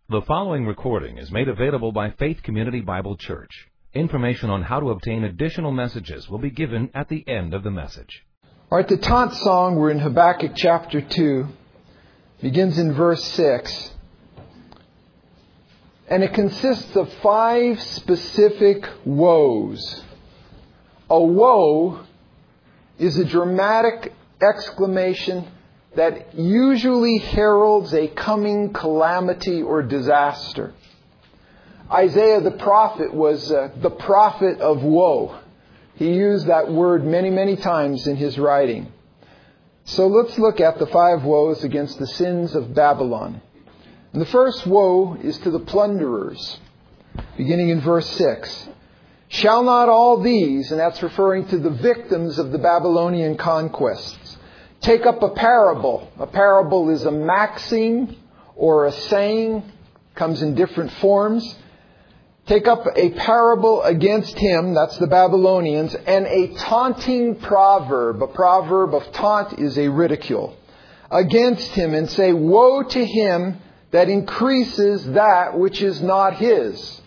The following recording is made available by Faith Community Bible Church. Information on how to obtain additional messages will be given at the end of the message. All right, the taunt song, we're in Habakkuk chapter 2, begins in verse 6. And it consists of 5 specific woes. A woe is a dramatic exclamation that usually heralds a coming calamity or disaster. Isaiah the prophet was the prophet of woe. He used that word many, many times in his writing. So let's look at the 5 woes against the sins of Babylon. And the first woe is to the plunderers, beginning in verse 6. Shall not all these, and that's referring to the victims of the Babylonian conquests, take up a parable? A parable is a maxim or a saying, comes in different forms. Take up a parable against him, that's the Babylonians, and a taunting proverb. A proverb of taunt is a ridicule. Against him, and say, woe to him that increases that which is not his.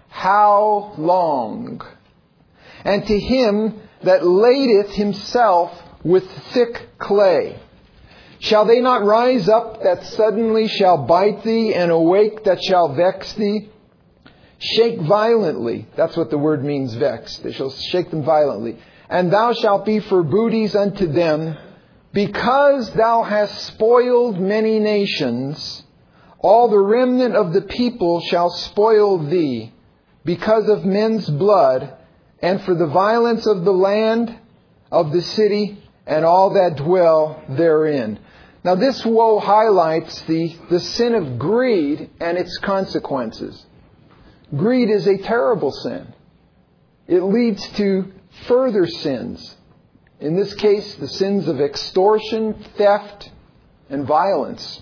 How long? And to him that ladeth himself with thick clay. Shall they not rise up that suddenly shall bite thee, and awake that shall vex thee? Shake violently. That's what the word means, vex. They shall shake them violently. And thou shalt be for booties unto them, because thou hast spoiled many nations. All the remnant of the people shall spoil thee, because of men's blood, and for the violence of the land, of the city, and all that dwell therein. Now this woe highlights the sin of greed and its consequences. Greed is a terrible sin. It leads to further sins. In this case, the sins of extortion, theft, and violence.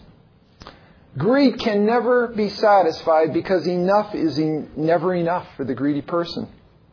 Greed can never be satisfied because enough is never enough for the greedy person.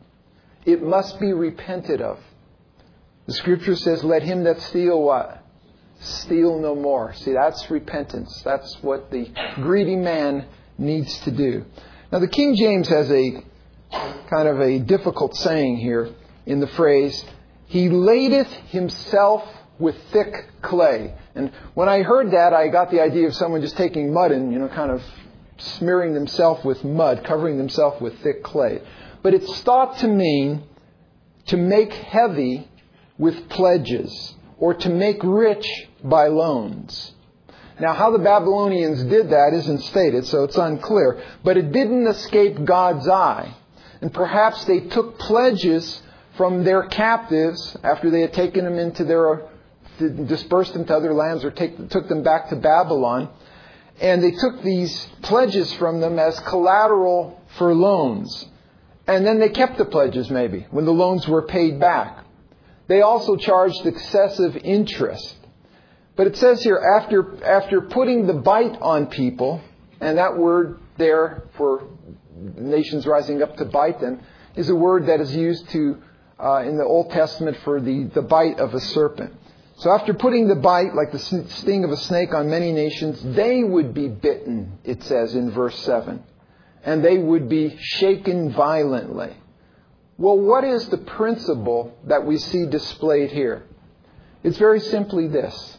It must be repented of. The Scripture says, let him that steal what? Steal no more. See, that's repentance. That's what the greedy man needs to do. Now, the King James has a kind of a difficult saying here in the phrase, he ladeth himself with thick clay. And when I heard that, I got the idea of someone just taking mud and, kind of smearing themselves with mud, covering themselves with thick clay. But it's thought to mean to make heavy with pledges, or to make rich by loans. Now, how the Babylonians did that isn't stated, so it's unclear. But it didn't escape God's eye. And perhaps they took pledges from their captives after they had taken them dispersed them to other lands, or took them back to Babylon. And they took these pledges from them as collateral for loans. And then they kept the pledges maybe when the loans were paid back. They also charged excessive interest. But it says here, after putting the bite on people, and that word there for nations rising up to bite them, is a word that is used in the Old Testament for the bite of a serpent. So after putting the bite, like the sting of a snake, on many nations, they would be bitten, it says in verse 7. And they would be shaken violently. Well, what is the principle that we see displayed here? It's very simply this.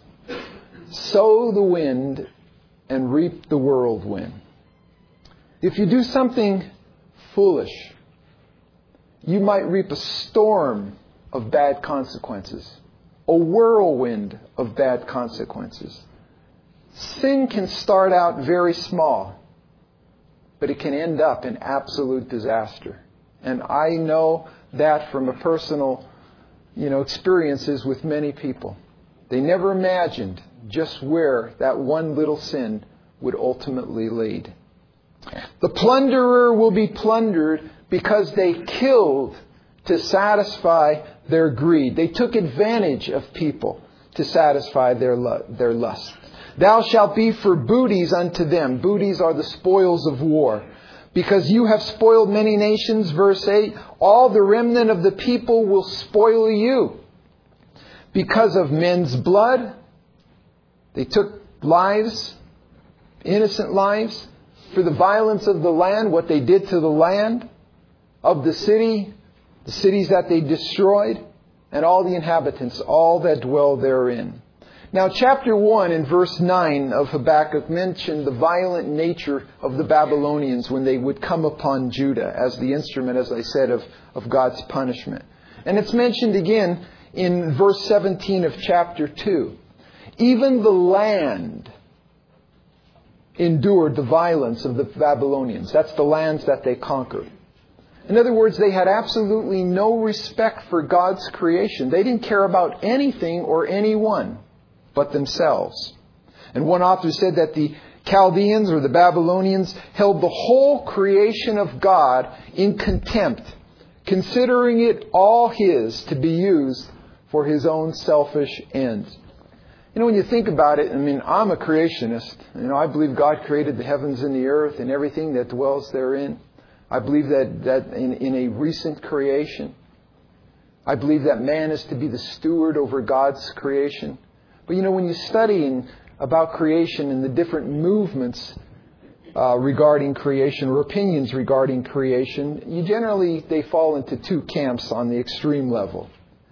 Sow the wind and reap the whirlwind. If you do something foolish, you might reap a storm of bad consequences. A whirlwind of bad consequences. Sin can start out very small, but it can end up in absolute disaster. And I know that from a personal, experiences with many people. They never imagined just where that one little sin would ultimately lead. The plunderer will be plundered because they killed to satisfy their greed. They took advantage of people to satisfy their lust. Thou shalt be for booties unto them. Booties are the spoils of war. Because you have spoiled many nations, verse 8, all the remnant of the people will spoil you. Because of men's blood, they took lives, innocent lives, for the violence of the land, what they did to the land, of the cities that they destroyed, and all the inhabitants, all that dwell therein. Now, chapter 1 and verse 9 of Habakkuk mentioned the violent nature of the Babylonians when they would come upon Judah as the instrument, as I said, of God's punishment. And it's mentioned again in verse 17 of chapter 2. Even the land endured the violence of the Babylonians. That's the lands that they conquered. In other words, they had absolutely no respect for God's creation. They didn't care about anything or anyone but themselves. And one author said that the Chaldeans or the Babylonians held the whole creation of God in contempt, considering it all His to be used for His own selfish ends. You know, when you think about it, I mean, I'm a creationist. You know, I believe God created the heavens and the earth and everything that dwells therein. I believe that in a recent creation. I believe that man is to be the steward over God's creation. But you know, when you study about creation and the different movements regarding creation or opinions regarding creation, they fall into two camps on the extreme level.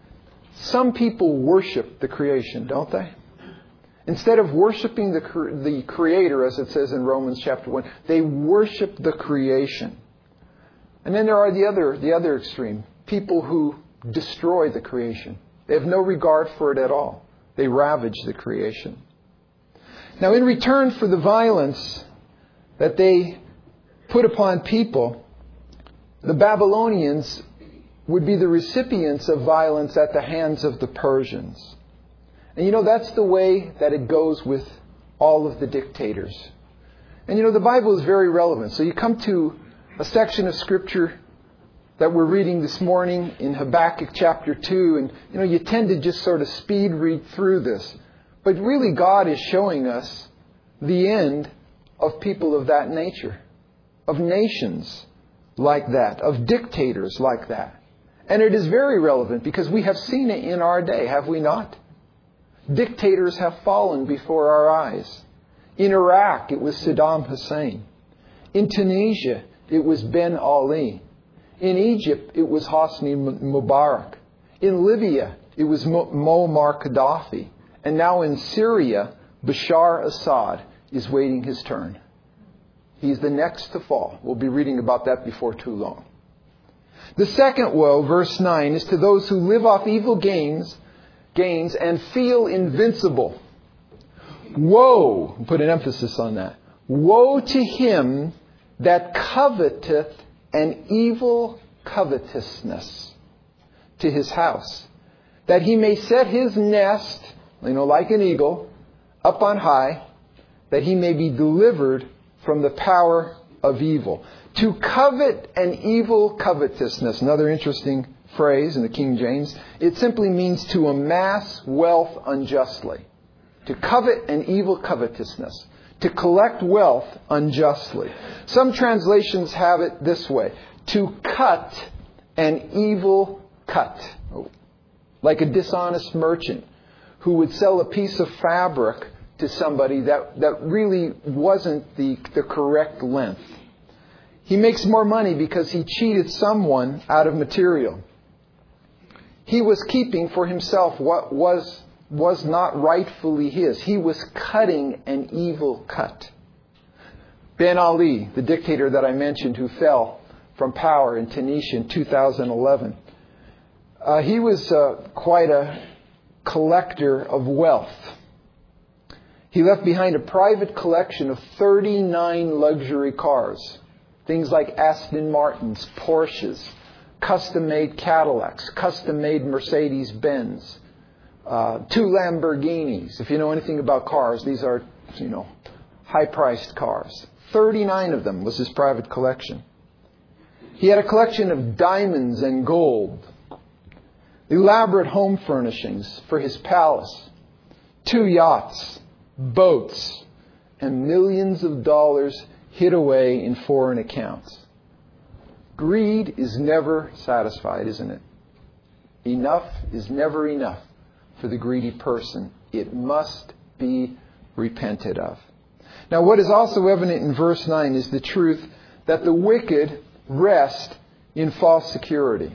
Some people worship the creation, don't they? Instead of worshiping the Creator, as it says in Romans chapter 1, they worship the creation. And then there are the other extreme, people who destroy the creation. They have no regard for it at all. They ravage the creation. Now, in return for the violence that they put upon people, the Babylonians would be the recipients of violence at the hands of the Persians. And you know, that's the way that it goes with all of the dictators. And you know, the Bible is very relevant. So you come to a section of Scripture that we're reading this morning in Habakkuk chapter 2, and you know, you tend to just sort of speed read through this. But really God is showing us the end of people of that nature, of nations like that, of dictators like that. And it is very relevant because we have seen it in our day, have we not? Dictators have fallen before our eyes. In Iraq, it was Saddam Hussein. In Tunisia, it was Ben Ali. In Egypt, it was Hosni Mubarak. In Libya, it was Muammar Gaddafi. And now in Syria, Bashar Assad is waiting his turn. He's the next to fall. We'll be reading about that before too long. The second woe, verse 9, is to those who live off evil gains and feel invincible. Woe, put an emphasis on that. Woe to him that coveteth an evil covetousness to his house, that he may set his nest, like an eagle, up on high, that he may be delivered from the power of evil. To covet an evil covetousness, another interesting phrase in the King James, it simply means to amass wealth unjustly. To covet an evil covetousness. To collect wealth unjustly. Some translations have it this way. To cut an evil cut. Like a dishonest merchant who would sell a piece of fabric to somebody that really wasn't the correct length. He makes more money because he cheated someone out of material. He was keeping for himself what was not rightfully his. He was cutting an evil cut. Ben Ali, the dictator that I mentioned who fell from power in Tunisia in 2011, he was quite a collector of wealth. He left behind a private collection of 39 luxury cars. Things like Aston Martins, Porsches, custom-made Cadillacs, custom-made Mercedes-Benz, 2 Lamborghinis. If you know anything about cars, these are, high-priced cars. 39 of them was his private collection. He had a collection of diamonds and gold, elaborate home furnishings for his palace, 2 yachts, boats, and millions of dollars hid away in foreign accounts. Greed is never satisfied, isn't it? Enough is never enough for the greedy person. It must be repented of. Now, what is also evident in verse 9 is the truth that the wicked rest in false security.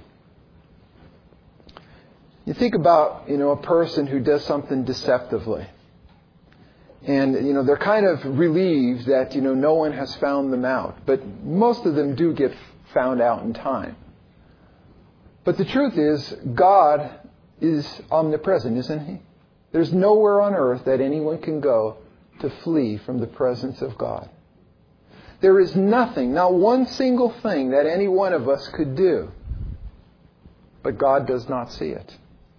You think about, a person who does something deceptively. And, they're kind of relieved that, no one has found them out. But most of them do get found out in time. But the truth is, God is omnipresent, isn't He? There's nowhere on earth that anyone can go to flee from the presence of God. There is nothing, not one single thing that any one of us could do. But God does not see it.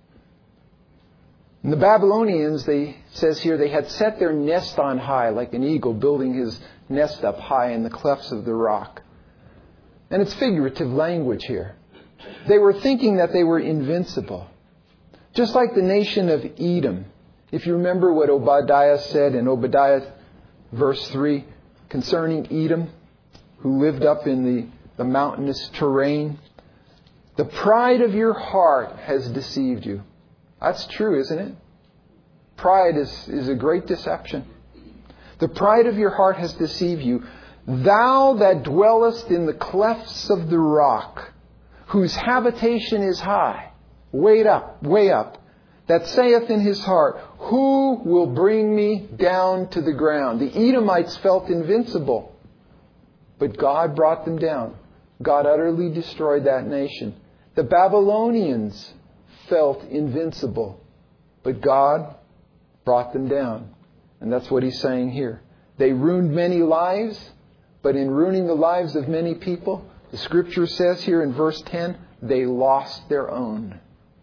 And the Babylonians, says here, they had set their nest on high, like an eagle building his nest up high in the clefts of the rock. And it's figurative language here. They were thinking that they were invincible. Just like the nation of Edom. If you remember what Obadiah said in Obadiah verse 3 concerning Edom, who lived up in the mountainous terrain. The pride of your heart has deceived you. That's true, isn't it? Pride is a great deception. The pride of your heart has deceived you. Thou that dwellest in the clefts of the rock, whose habitation is high, way up, that saith in his heart, who will bring me down to the ground? The Edomites felt invincible, but God brought them down. God utterly destroyed that nation. The Babylonians felt invincible, but God brought them down. And that's what He's saying here. They ruined many lives, but in ruining the lives of many people, the Scripture says here in verse 10, they lost their own.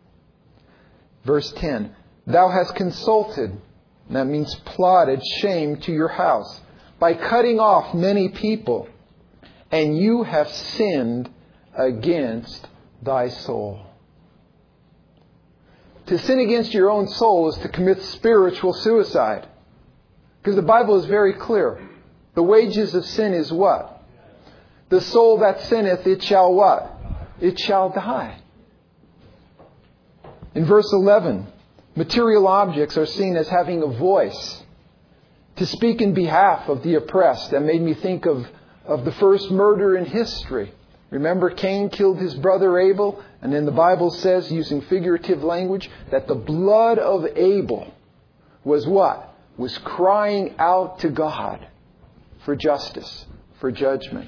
Verse 10, thou hast consulted, that means plotted shame to your house, by cutting off many people, and you have sinned against thy soul. To sin against your own soul is to commit spiritual suicide. Because the Bible is very clear. The wages of sin is what? The soul that sinneth, it shall what? It shall die. In verse 11, material objects are seen as having a voice to speak in behalf of the oppressed. That made me think of the first murder in history. Remember, Cain killed his brother Abel, and then the Bible says, using figurative language, that the blood of Abel was what? Was crying out to God for justice, for judgment.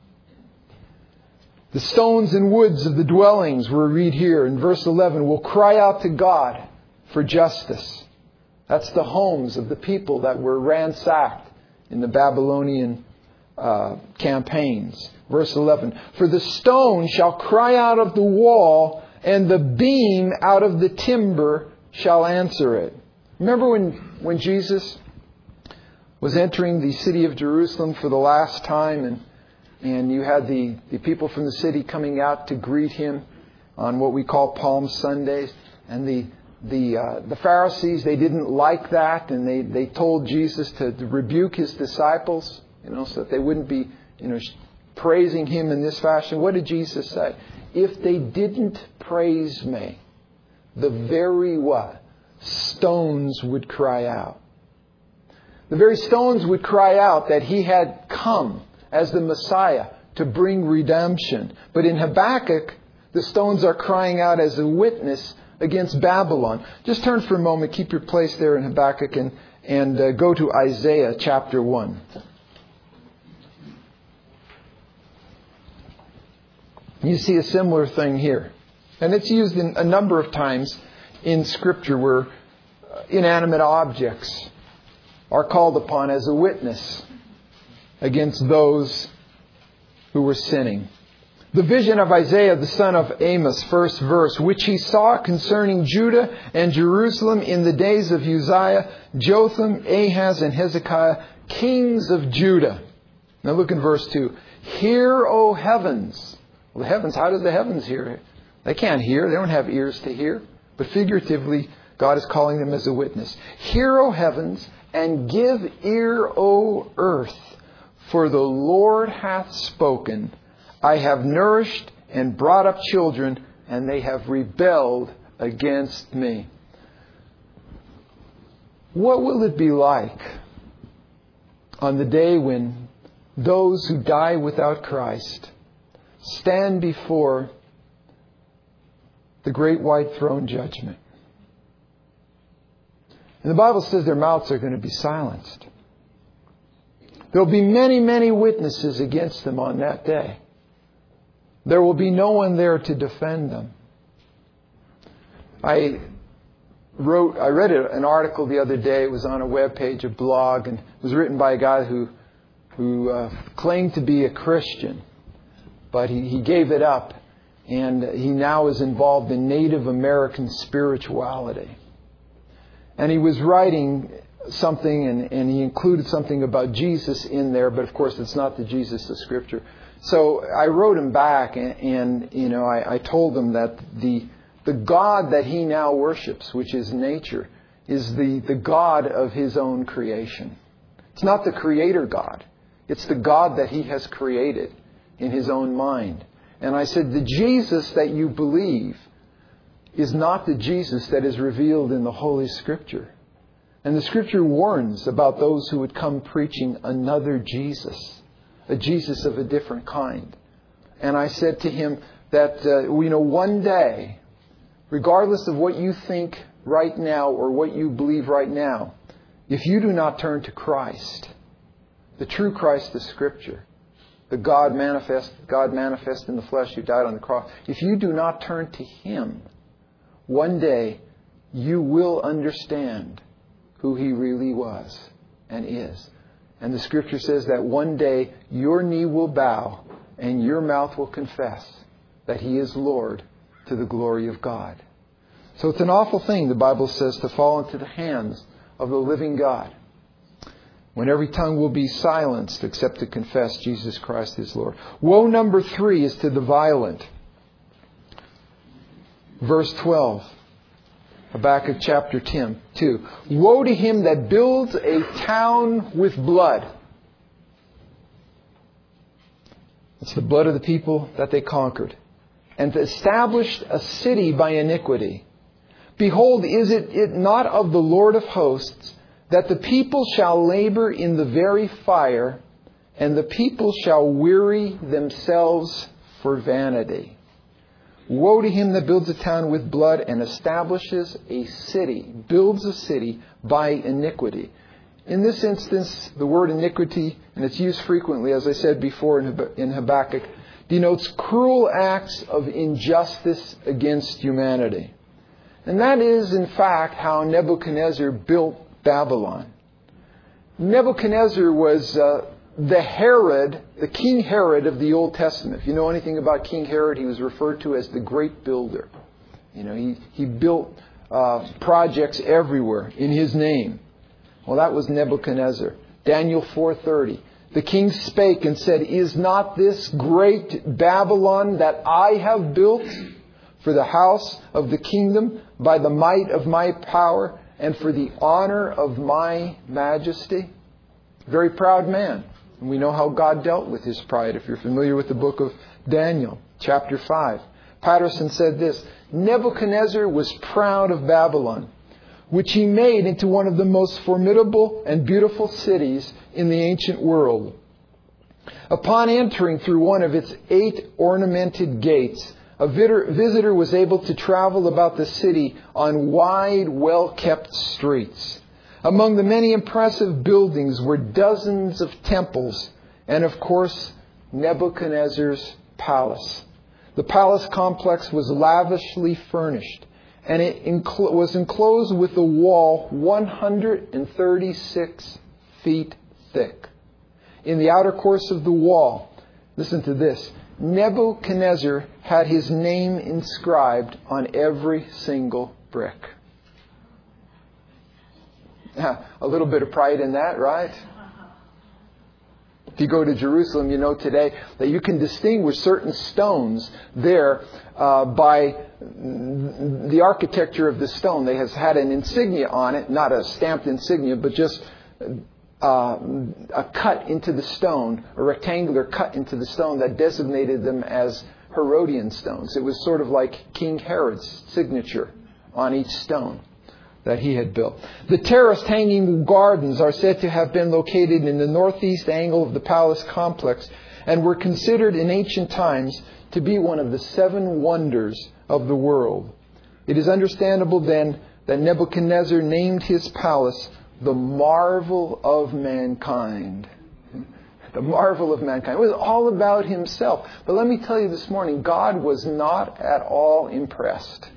The stones and woods of the dwellings, we read here in verse 11, will cry out to God for justice. That's the homes of the people that were ransacked in the Babylonian campaigns. Verse 11, for the stone shall cry out of the wall, and the beam out of the timber shall answer it. Remember when Jesus was entering the city of Jerusalem for the last time, and you had the people from the city coming out to greet Him on what we call Palm Sundays. And the Pharisees, they didn't like that, and they told Jesus to rebuke His disciples, so that they wouldn't be, praising Him in this fashion. What did Jesus say? If they didn't praise me, the very what? Stones would cry out. The very stones would cry out that He had come as the Messiah to bring redemption. But in Habakkuk, the stones are crying out as a witness against Babylon. Just turn for a moment, keep your place there in Habakkuk, and go to Isaiah chapter 1. You see a similar thing here. And it's used a number of times in Scripture where inanimate objects are called upon as a witness against those who were sinning. The vision of Isaiah, the son of Amos, first verse, which he saw concerning Judah and Jerusalem in the days of Uzziah, Jotham, Ahaz, and Hezekiah, kings of Judah. Now look in verse 2. Hear, O heavens. Well, the heavens, how do the heavens hear? They can't hear. They don't have ears to hear. But figuratively, God is calling them as a witness. Hear, O heavens, and give ear, O earth, for the Lord hath spoken. I have nourished and brought up children, and they have rebelled against me. What will it be like on the day when those who die without Christ stand before the great white throne judgment. And the Bible says their mouths are going to be silenced. There will be many, many witnesses against them on that day. There will be no one there to defend them. I read an article the other day. It was on a webpage, a blog, and it was written by a guy who claimed to be a Christian, but he gave it up, and he now is involved in Native American spirituality. And he was writing something, and he included something about Jesus in there, but of course it's not the Jesus of Scripture. So I wrote him back, and I told him that the God that he now worships, which is nature, is the God of his own creation. It's not the Creator God. It's the God that he has created in his own mind. And I said, the Jesus that you believe is not the Jesus that is revealed in the Holy Scripture. And the Scripture warns about those who would come preaching another Jesus, a Jesus of a different kind. And I said to him that, one day, regardless of what you think right now or what you believe right now, if you do not turn to Christ, the true Christ of Scripture, the God manifest in the flesh who died on the cross, if you do not turn to Him, one day you will understand who He really was and is. And the Scripture says that one day your knee will bow and your mouth will confess that He is Lord to the glory of God. So it's an awful thing, the Bible says, to fall into the hands of the living God, when every tongue will be silenced except to confess Jesus Christ is Lord. Woe number 3 is to the violent. Verse 12, Habakkuk chapter 2. Woe to him that builds a town with blood. It's the blood of the people that they conquered. And established a city by iniquity. Behold, is it not of the Lord of hosts that the people shall labor in the very fire, and the people shall weary themselves for vanity? Woe to him that builds a town with blood and establishes a city, builds a city by iniquity. In this instance, the word iniquity, and it's used frequently, as I said before in Habakkuk, denotes cruel acts of injustice against humanity. And that is, in fact, how Nebuchadnezzar built Babylon. Nebuchadnezzar was the King Herod of the Old Testament. If you know anything about King Herod, he was referred to as the great builder. He built projects everywhere in his name. Well, that was Nebuchadnezzar. Daniel 4:30. The king spake and said, Is not this great Babylon that I have built for the house of the kingdom by the might of my power and for the honor of my majesty? Very proud man. And we know how God dealt with his pride if you're familiar with the book of Daniel, chapter 5. Patterson said this, Nebuchadnezzar was proud of Babylon, which he made into one of the most formidable and beautiful cities in the ancient world. Upon entering through one of its 8 ornamented gates, a visitor was able to travel about the city on wide, well-kept streets. Among the many impressive buildings were dozens of temples and, of course, Nebuchadnezzar's palace. The palace complex was lavishly furnished, and it was enclosed with a wall 136 feet thick. In the outer course of the wall, listen to this, Nebuchadnezzar had his name inscribed on every single brick. A little bit of pride in that, right? If you go to Jerusalem, you know today that you can distinguish certain stones there by the architecture of the stone. They have had an insignia on it, not a stamped insignia, but just a cut into the stone, a rectangular cut into the stone that designated them as Herodian stones. It was sort of like King Herod's signature on each stone. that he had built. The terraced hanging gardens are said to have been located in the northeast angle of the palace complex and were considered in ancient times to be one of the 7 wonders of the world. It is understandable then that Nebuchadnezzar named his palace the marvel of mankind. The marvel of mankind. It was all about himself. But let me tell you this morning, God was not at all impressed.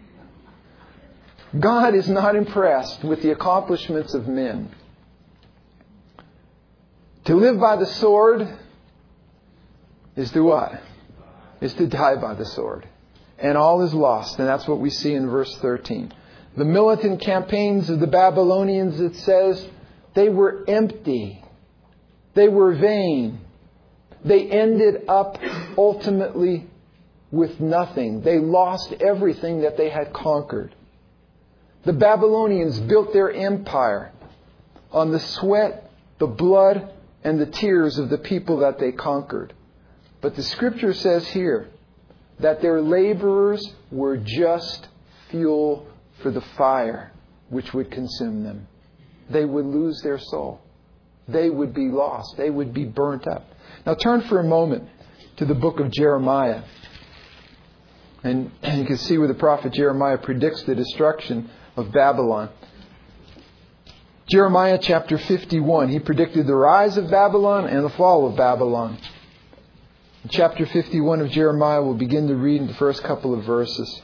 God is not impressed with the accomplishments of men. To live by the sword is to what? Is to die by the sword. And all is lost. And that's what we see in verse 13. The militant campaigns of the Babylonians, it says, they were empty. They were vain. They ended up ultimately with nothing. They lost everything that they had conquered. The Babylonians built their empire on the sweat, the blood, and the tears of the people that they conquered. But the Scripture says here that their laborers were just fuel for the fire which would consume them. They would lose their soul. They would be lost. They would be burnt up. Now turn for a moment to the book of Jeremiah. And you can see where the prophet Jeremiah predicts the destruction of Babylon. Jeremiah chapter 51. He predicted the rise of Babylon and the fall of Babylon. In chapter 51 of Jeremiah, we'll begin to read in the first couple of verses.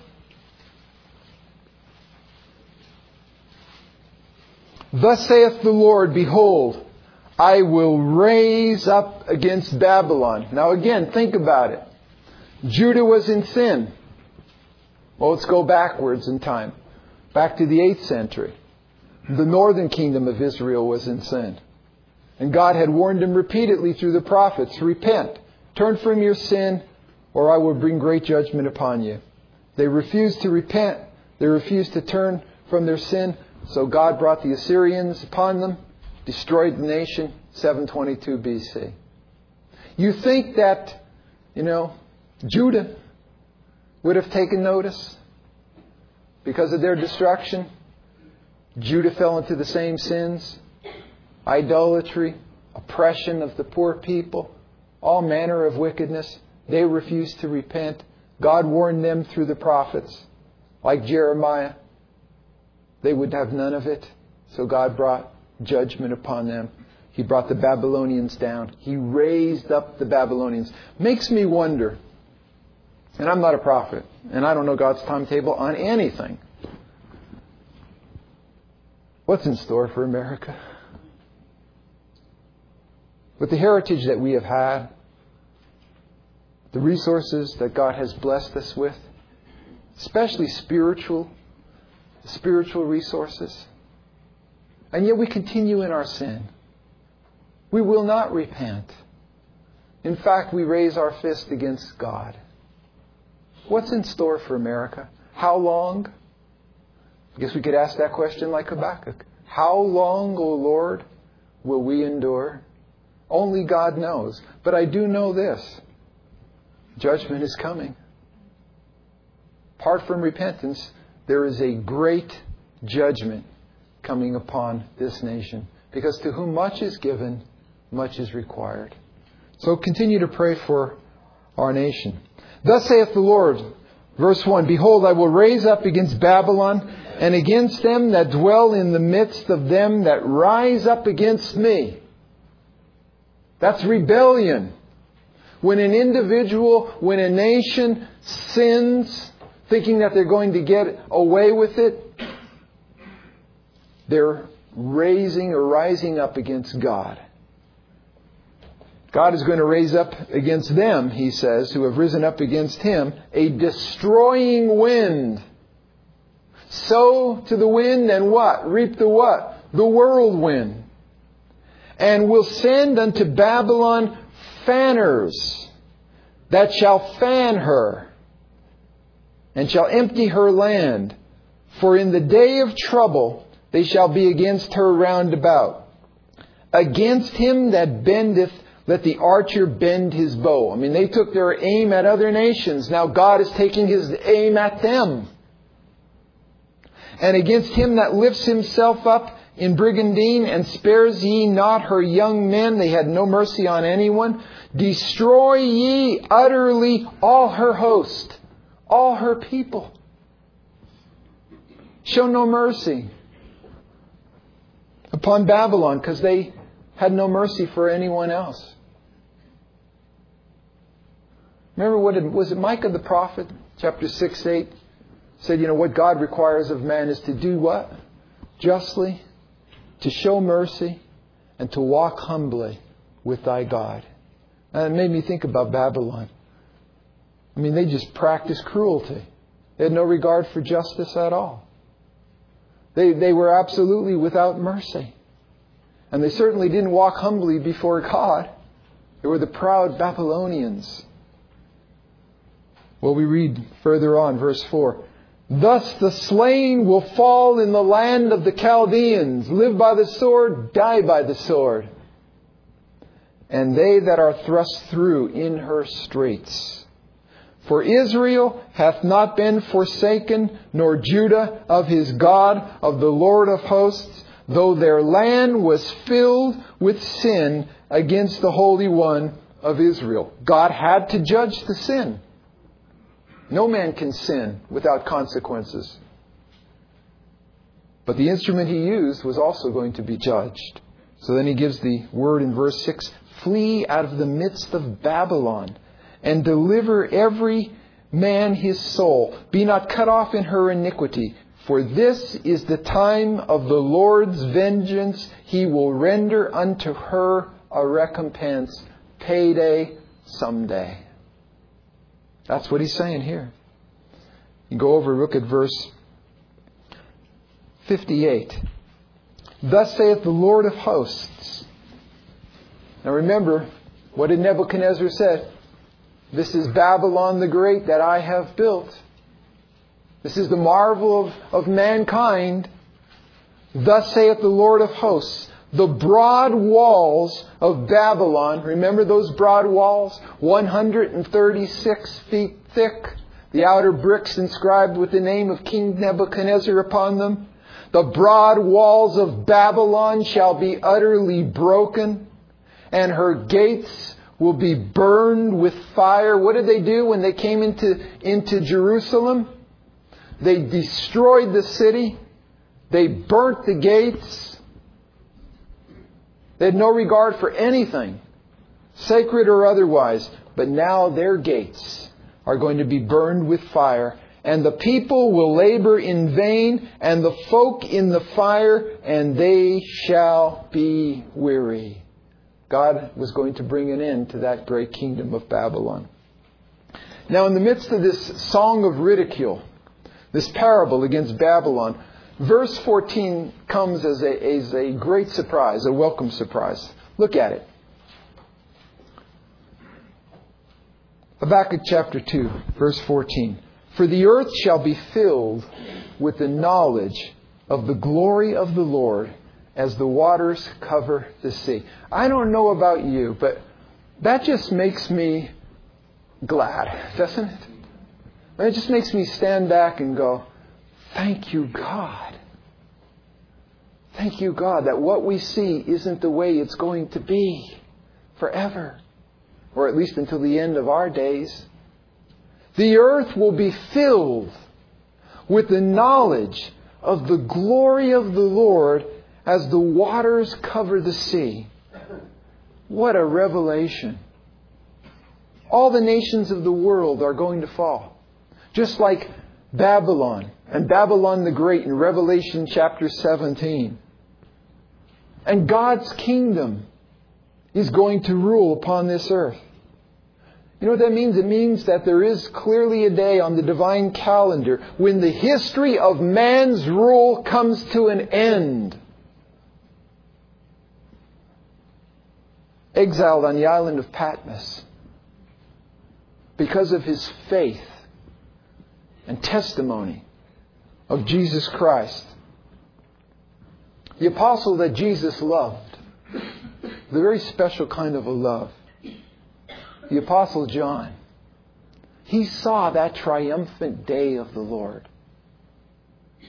Thus saith the Lord, behold, I will raise up against Babylon. Now again, think about it. Judah was in sin. Well, let's go backwards in time. Back to the 8th century. The northern kingdom of Israel was in sin. And God had warned them repeatedly through the prophets, repent, turn from your sin, or I will bring great judgment upon you. They refused to repent. They refused to turn from their sin. So God brought the Assyrians upon them, destroyed the nation, 722 BC. You think that, Judah would have taken notice because of their destruction? Judah fell into the same sins, idolatry, oppression of the poor people, all manner of wickedness. They refused to repent. God warned them through the prophets, like Jeremiah. They would have none of it. So God brought judgment upon them. He brought the Babylonians down. He raised up the Babylonians. Makes me wonder, and I'm not a prophet, and I don't know God's timetable on anything. What's in store for America? With the heritage that we have had, the resources that God has blessed us with, especially spiritual resources. And yet we continue in our sin. We will not repent. In fact, we raise our fist against God. What's in store for America? How long? I guess we could ask that question like Habakkuk. How long, O Lord, will we endure? Only God knows. But I do know this. Judgment is coming. Apart from repentance, there is a great judgment coming upon this nation. Because to whom much is given, much is required. So continue to pray for our nation. Thus saith the Lord, verse 1, behold, I will raise up against Babylon and against them that dwell in the midst of them that rise up against me. That's rebellion. When an individual, when a nation sins, thinking that they're going to get away with it, they're rising up against God. God is going to raise up against them, he says, who have risen up against him, a destroying wind. Sow to the wind and what? Reap the what? The whirlwind. And will send unto Babylon fanners that shall fan her and shall empty her land. For in the day of trouble they shall be against her round about. Against him that bendeth, let the archer bend his bow. I mean, they took their aim at other nations. Now God is taking his aim at them. And against him that lifts himself up in brigandine, and spares ye not her young men. They had no mercy on anyone. Destroy ye utterly all her host, all her people. Show no mercy upon Babylon, because they had no mercy for anyone else. Remember was it Micah the prophet, chapter 6-8, said, what God requires of man is to do what? Justly, to show mercy, and to walk humbly with thy God. And it made me think about Babylon. They just practiced cruelty. They had no regard for justice at all. They were absolutely without mercy. And they certainly didn't walk humbly before God. They were the proud Babylonians. Well, we read further on, verse 4. Thus the slain will fall in the land of the Chaldeans, live by the sword, die by the sword. And they that are thrust through in her straits. For Israel hath not been forsaken, nor Judah of his God, of the Lord of hosts, though their land was filled with sin against the Holy One of Israel. God had to judge the sin. No man can sin without consequences. But the instrument he used was also going to be judged. So then he gives the word in verse 6, flee out of the midst of Babylon, and deliver every man his soul. Be not cut off in her iniquity. For this is the time of the Lord's vengeance. He will render unto her a recompense. Payday someday. That's what he's saying here. You go over, look at verse 58. Thus saith the Lord of hosts. Now remember, what did Nebuchadnezzar say? This is Babylon the Great that I have built. This is the marvel of mankind. Thus saith the Lord of hosts. The broad walls of Babylon, remember those broad walls? 136 feet thick. The outer bricks inscribed with the name of King Nebuchadnezzar upon them. The broad walls of Babylon shall be utterly broken, and her gates will be burned with fire. What did they do when they came into Jerusalem? They destroyed the city. They burnt the gates. They had no regard for anything, sacred or otherwise. But now their gates are going to be burned with fire. And the people will labor in vain, and the folk in the fire, and they shall be weary. God was going to bring an end to that great kingdom of Babylon. Now, in the midst of this song of ridicule, this parable against Babylon, verse 14 comes as a great surprise, a welcome surprise. Look at it. Habakkuk chapter 2, verse 14. For the earth shall be filled with the knowledge of the glory of the Lord as the waters cover the sea. I don't know about you, but that just makes me glad, doesn't it? It just makes me stand back and go, thank you, God. Thank you, God, that what we see isn't the way it's going to be forever, or at least until the end of our days. The earth will be filled with the knowledge of the glory of the Lord as the waters cover the sea. What a revelation. All the nations of the world are going to fall. Just like Babylon and Babylon the Great in Revelation chapter 17. And God's kingdom is going to rule upon this earth. You know what that means? It means that there is clearly a day on the divine calendar when the history of man's rule comes to an end. Exiled on the island of Patmos because of his faith and testimony of Jesus Christ. The apostle that Jesus loved, the very special kind of a love, the Apostle John, he saw that triumphant day of the Lord.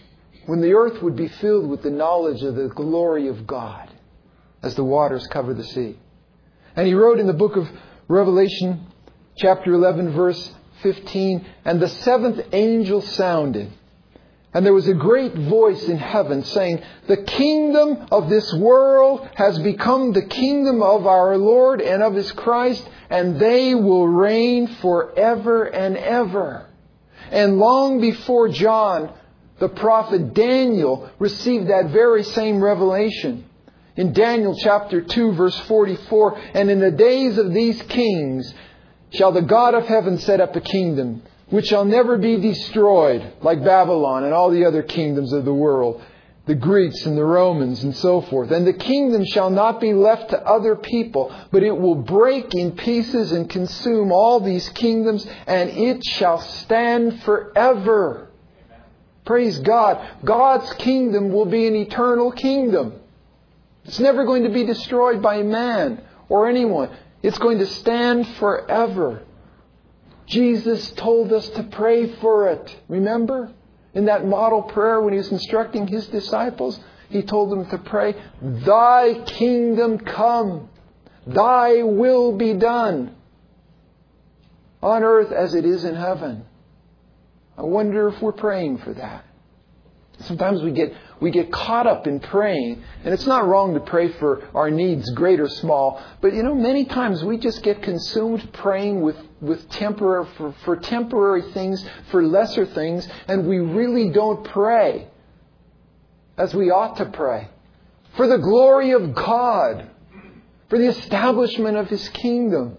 when the earth would be filled with the knowledge of the glory of God as the waters cover the sea. And He wrote in the book of Revelation, chapter 11, verse 15, "And the seventh angel sounded, and there was a great voice in heaven saying, 'The kingdom of this world has become the kingdom of our Lord and of His Christ, and they will reign forever and ever.'" And long before John, the prophet Daniel, received that very same revelation. In Daniel chapter 2, verse 44, "And in the days of these kings shall the God of heaven set up a kingdom, which shall never be destroyed, like Babylon and all the other kingdoms of the world, the Greeks and the Romans and so forth. And the kingdom shall not be left to other people, but it will break in pieces and consume all these kingdoms, and it shall stand forever." Praise God. God's kingdom will be an eternal kingdom. It's never going to be destroyed by man or anyone. It's going to stand forever. Jesus told us to pray for it. Remember? In that model prayer when He was instructing His disciples, He told them to pray, "Thy kingdom come. Thy will be done on earth as it is in heaven." I wonder if we're praying for that. Sometimes we get caught up in praying, and it's not wrong to pray for our needs, great or small. But many times we just get consumed praying with temporary things, for lesser things, and we really don't pray as we ought to pray for the glory of God, for the establishment of His kingdom.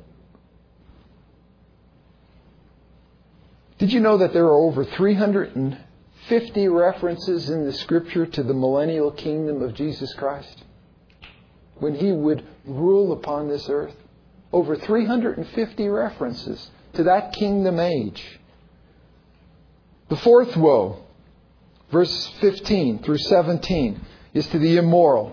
Did you know that there are over 350 references in the Scripture to the millennial kingdom of Jesus Christ, when He would rule upon this earth? Over 350 references to that kingdom age. The fourth woe, verse 15 through 17, is to the immoral.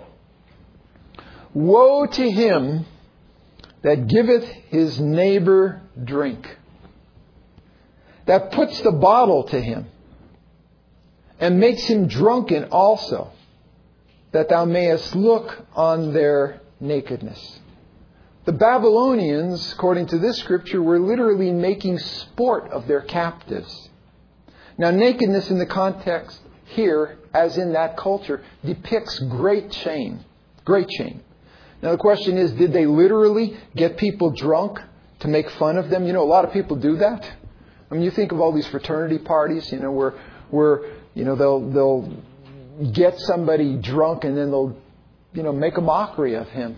"Woe to him that giveth his neighbor drink, that puts the bottle to him, and makes him drunken also, that thou mayest look on their nakedness." The Babylonians, according to this scripture, were literally making sport of their captives. Now, nakedness in the context here, as in that culture, depicts great shame. Great shame. Now, the question is, did they literally get people drunk to make fun of them? A lot of people do that. I mean, you think of all these fraternity parties, where they'll get somebody drunk and then they'll, make a mockery of him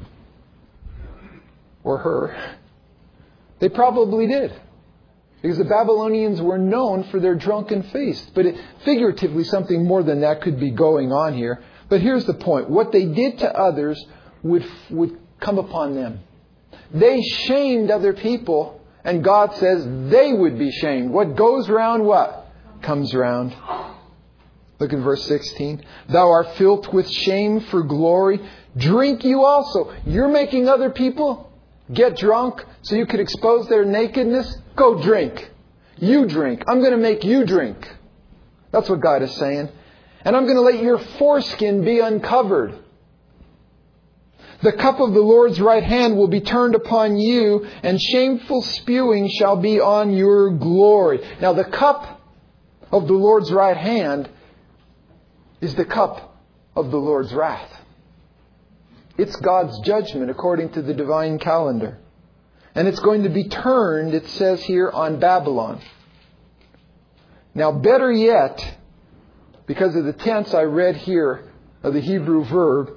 or her. They probably did, because the Babylonians were known for their drunken feast. But figuratively, something more than that could be going on here. But here's the point. What they did to others would come upon them. They shamed other people, and God says they would be shamed. What goes round, what? Comes round. Look at verse 16. "Thou art filled with shame for glory. Drink you also." You're making other people get drunk so you could expose their nakedness? Go drink. You drink. I'm going to make you drink. That's what God is saying. "And I'm going to let your foreskin be uncovered. The cup of the Lord's right hand will be turned upon you, and shameful spewing shall be on your glory." Now, the cup of the Lord's right hand is the cup of the Lord's wrath. It's God's judgment according to the divine calendar. And it's going to be turned, it says here, on Babylon. Now, better yet, because of the tense I read here of the Hebrew verb,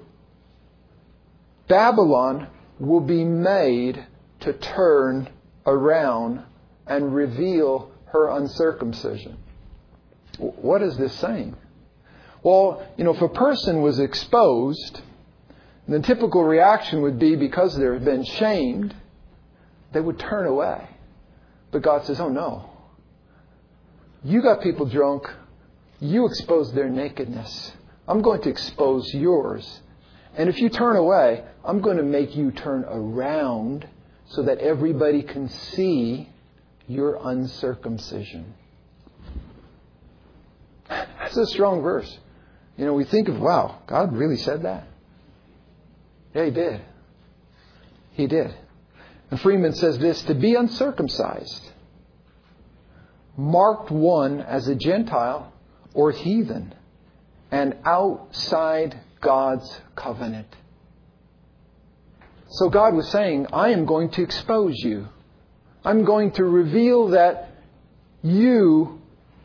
Babylon will be made to turn around and reveal her uncircumcision. What is this saying? Well, if a person was exposed, the typical reaction would be, because they've been shamed, they would turn away. But God says, "Oh no. You got people drunk. You exposed their nakedness. I'm going to expose yours. And if you turn away, I'm going to make you turn around so that everybody can see your uncircumcision." That's a strong verse. We think of, wow, God really said that? Yeah, He did. He did. And Freeman says this, to be uncircumcised marked one as a Gentile or heathen and outside God's covenant. So God was saying, I am going to expose you. I'm going to reveal that you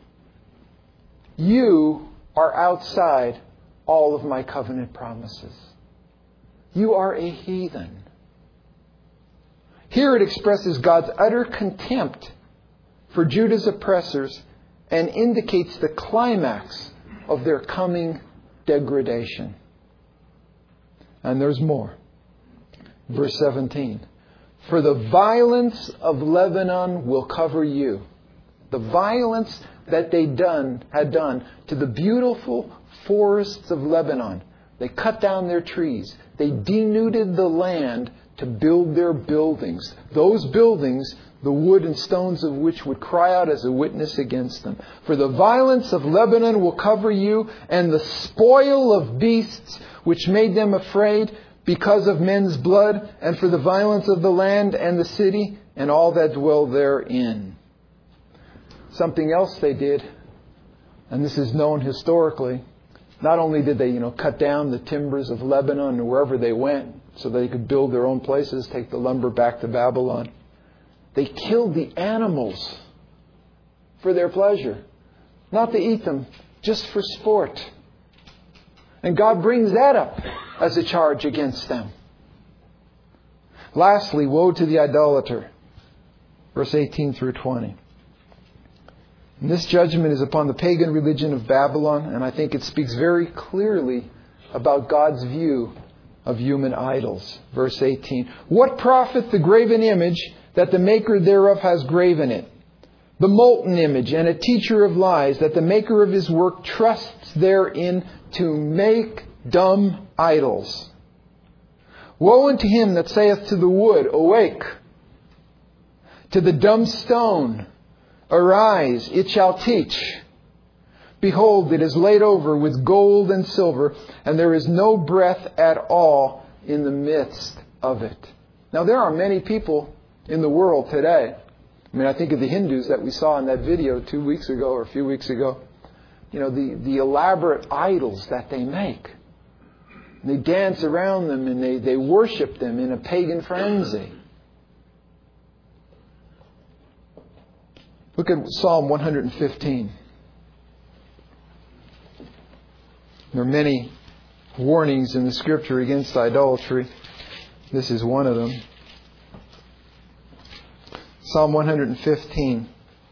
are outside all of my covenant promises. You are a heathen. Here it expresses God's utter contempt for Judah's oppressors and indicates the climax of their coming degradation. And there's more. Verse 17. For the violence of Lebanon will cover you. The violence that they had done to the beautiful forests of Lebanon. They cut down their trees. They denuded the land to build their buildings. Those buildings, the wood and stones of which would cry out as a witness against them. For the violence of Lebanon will cover you, and the spoil of beasts which made them afraid because of men's blood, and for the violence of the land and the city and all that dwell therein. Something else they did, and this is known historically. Not only did they, cut down the timbers of Lebanon or wherever they went so they could build their own places, take the lumber back to Babylon. They killed the animals for their pleasure. Not to eat them, just for sport. And God brings that up as a charge against them. Lastly, woe to the idolater. Verse 18 through 20. And this judgment is upon the pagan religion of Babylon, and I think it speaks very clearly about God's view of human idols. Verse 18. What profit the graven image that the maker thereof has graven it? The molten image and a teacher of lies that the maker of his work trusts therein to make dumb idols. Woe unto him that saith to the wood, awake, to the dumb stone, arise, it shall teach. Behold, it is laid over with gold and silver, and there is no breath at all in the midst of it. Now, there are many people in the world today. I think of the Hindus that we saw in that video 2 weeks ago or a few weeks ago. The elaborate idols that they make. They dance around them and they worship them in a pagan frenzy. Look at Psalm 115. There are many warnings in the Scripture against idolatry. This is one of them. Psalm 115.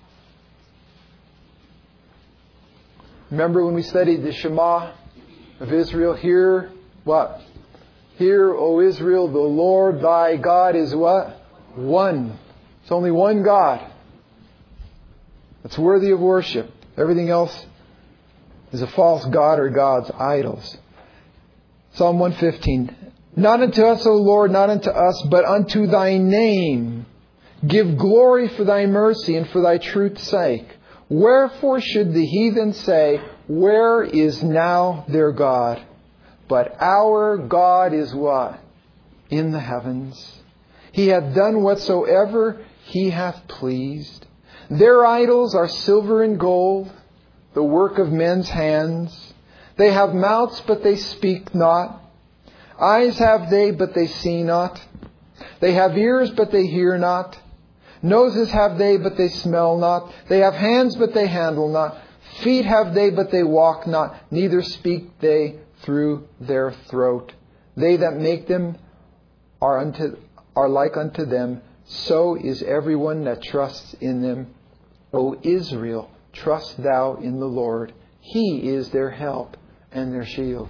Remember when we studied the Shema of Israel? Hear what? Hear, O Israel, the Lord thy God is what? One. It's only one God. That's worthy of worship. Everything else is a false god or gods, idols. Psalm 115. Not unto us, O Lord, not unto us, but unto thy name. Give glory for thy mercy and for thy truth's sake. Wherefore should the heathen say, where is now their God? But our God is what? In the heavens. He hath done whatsoever He hath pleased. Their idols are silver and gold, the work of men's hands. They have mouths, but they speak not. Eyes have they, but they see not. They have ears, but they hear not. Noses have they, but they smell not. They have hands, but they handle not. Feet have they, but they walk not. Neither speak they through their throat. They that make them are like unto them. So is everyone that trusts in them. O Israel, trust thou in the Lord. He is their help and their shield.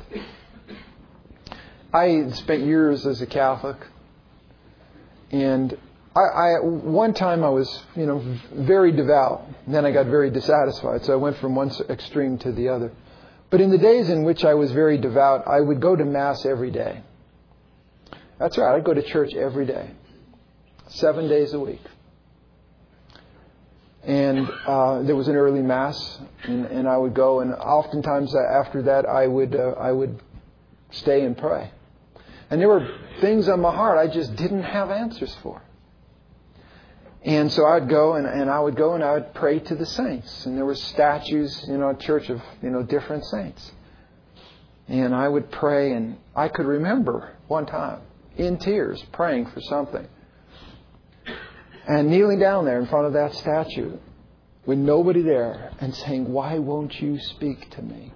I spent years as a Catholic, and one time I was, very devout. And then I got very dissatisfied, so I went from one extreme to the other. But in the days in which I was very devout, I would go to Mass every day. That's right, I'd go to church every day. 7 days a week. And there was an early Mass, and I would go, and oftentimes after that I would stay and pray. And there were things on my heart I just didn't have answers for. And so I'd go and I would pray to the saints. And there were statues, a church of, different saints. And I would pray, and I could remember one time, in tears, praying for something. And kneeling down there in front of that statue, with nobody there, and saying, "Why won't you speak to me?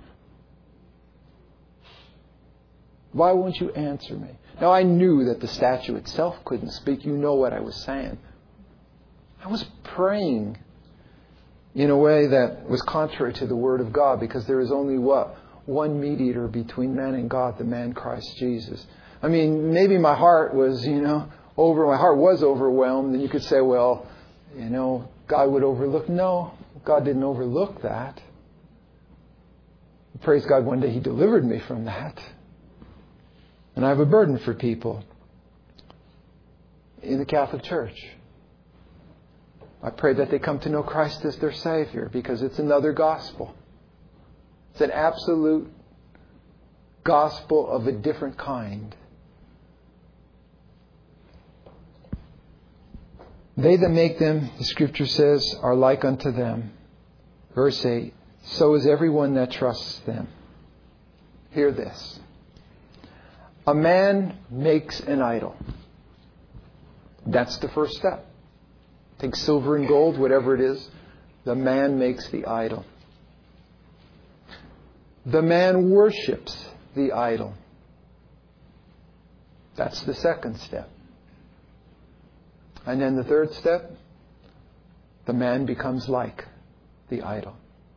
Why won't you answer me?" Now I knew that the statue itself couldn't speak. You know what I was saying. I was praying in a way that was contrary to the Word of God, because there is only one mediator between man and God, the man Christ Jesus. I mean, maybe my heart was, my heart was overwhelmed, and you could say, well, God would overlook. No, God didn't overlook that. Praise God, one day He delivered me from that. And I have a burden for people in the Catholic Church. I pray that they come to know Christ as their Savior, because it's another gospel. It's an absolute gospel of a different kind. They that make them, the Scripture says, are like unto them. Verse 8, so is everyone that trusts them. Hear this. A man makes an idol. That's the first step. Take silver and gold, whatever it is. The man makes the idol. The man worships the idol. That's the second step. And then the third step, the man becomes like the idol,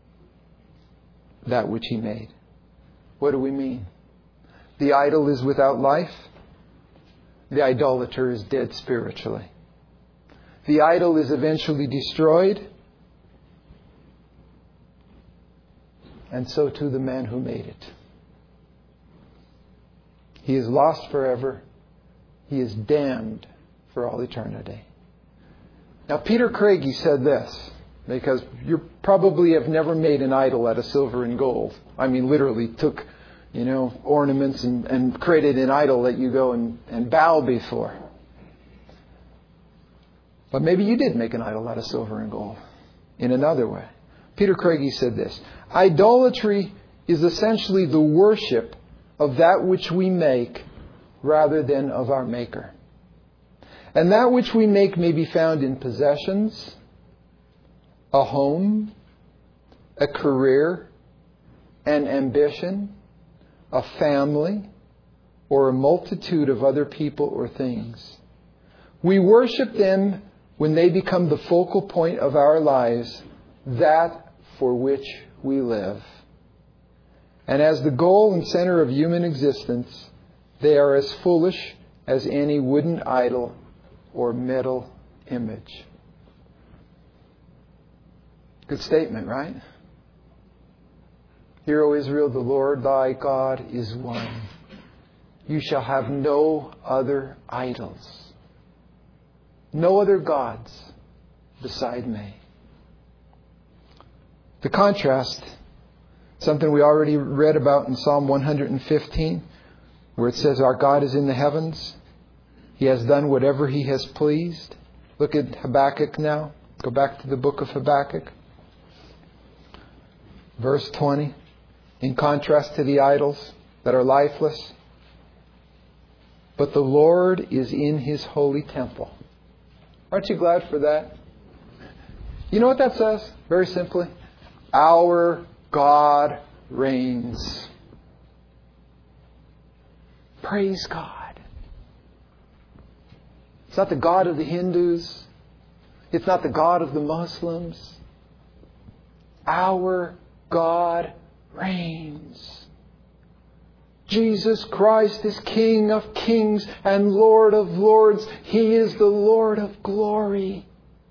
that which he made. What do we mean? The idol is without life. The idolater is dead spiritually. The idol is eventually destroyed. And so too the man who made it. He is lost forever. He is damned for all eternity. Now, Peter Craigie said this, because you probably have never made an idol out of silver and gold. I mean, literally took, ornaments and created an idol that you go and bow before. But maybe you did make an idol out of silver and gold in another way. Peter Craigie said this: idolatry is essentially the worship of that which we make rather than of our Maker. And that which we make may be found in possessions, a home, a career, an ambition, a family, or a multitude of other people or things. We worship them when they become the focal point of our lives, that for which we live. And as the goal and center of human existence, they are as foolish as any wooden idol or metal image. Good statement, right? Hear, O Israel, the Lord thy God is one. You shall have no other idols. No other gods beside me. The contrast, something we already read about in Psalm 115, where it says, our God is in the heavens. He has done whatever He has pleased. Look at Habakkuk now. Go back to the book of Habakkuk. Verse 20. In contrast to the idols that are lifeless. But the Lord is in His holy temple. Aren't you glad for that? You know what that says? Very simply. Our God reigns. Praise God. It's not the God of the Hindus. It's not the God of the Muslims. Our God reigns. Jesus Christ is King of kings and Lord of lords. He is the Lord of glory.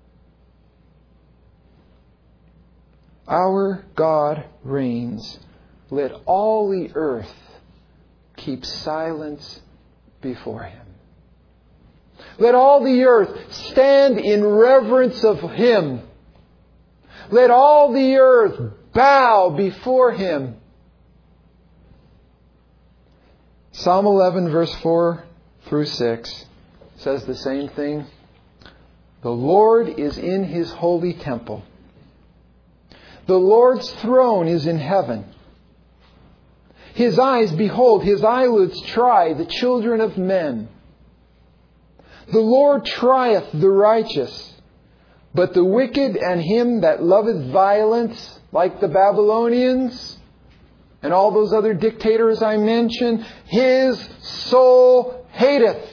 Our God reigns. Let all the earth keep silence before Him. Let all the earth stand in reverence of Him. Let all the earth bow before Him. Psalm 11, verse 4 through 6 says the same thing. The Lord is in His holy temple. The Lord's throne is in heaven. His eyes behold, His eyelids try the children of men. The Lord trieth the righteous, but the wicked and him that loveth violence, like the Babylonians and all those other dictators I mentioned, His soul hateth.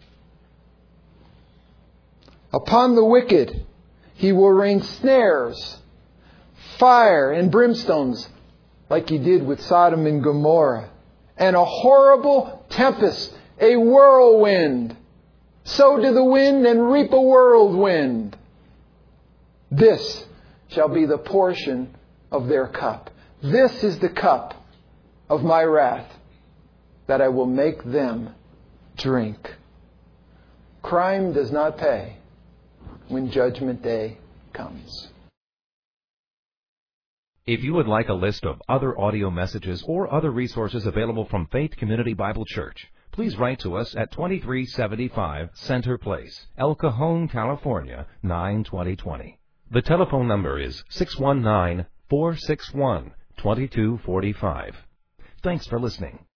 Upon the wicked He will rain snares, fire and brimstones, like He did with Sodom and Gomorrah, and a horrible tempest, a whirlwind. Sow to the wind and reap a whirlwind. This shall be the portion of their cup. This is the cup of my wrath, that I will make them drink. Crime does not pay when Judgment Day comes. If you would like a list of other audio messages or other resources available from Faith Community Bible Church, please write to us at 2375 Center Place, El Cajon, California, 92020. The telephone number is 619-461-2245. Thanks for listening.